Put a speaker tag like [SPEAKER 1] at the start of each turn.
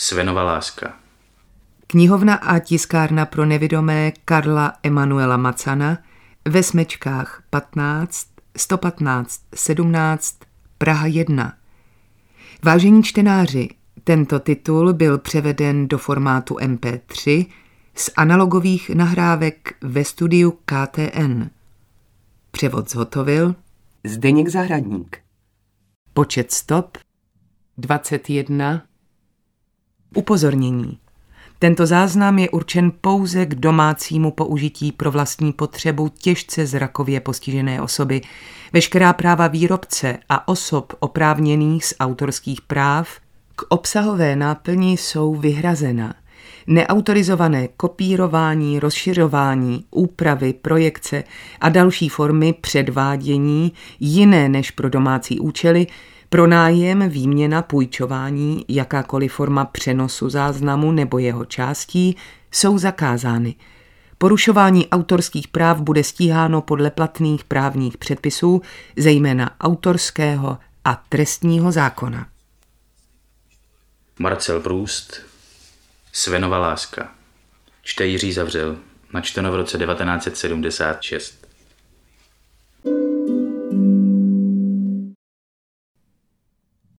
[SPEAKER 1] Svenova láska.
[SPEAKER 2] Knihovna a tiskárna pro nevidomé Karla Emanuela Macana ve Smečkách 15, 115, 17, Praha 1. Vážení čtenáři, tento titul byl převeden do formátu MP3 z analogových nahrávek ve studiu KTN. Převod zhotovil
[SPEAKER 3] Zdeněk Zahradník.
[SPEAKER 2] Počet stop 21. Upozornění. Tento záznam je určen pouze k domácímu použití pro vlastní potřebu těžce zrakově postižené osoby. Veškerá práva výrobce a osob oprávněných z autorských práv k obsahové náplni jsou vyhrazena. Neautorizované kopírování, rozšiřování, úpravy, projekce a další formy předvádění jiné než pro domácí účely, pronájem, výměna, půjčování, jakákoliv forma přenosu záznamu nebo jeho částí jsou zakázány. Porušování autorských práv bude stíháno podle platných právních předpisů, zejména autorského a trestního zákona.
[SPEAKER 1] Marcel Proust, Svenova láska. Čte Jiří Zavřel. Načteno v roce 1976.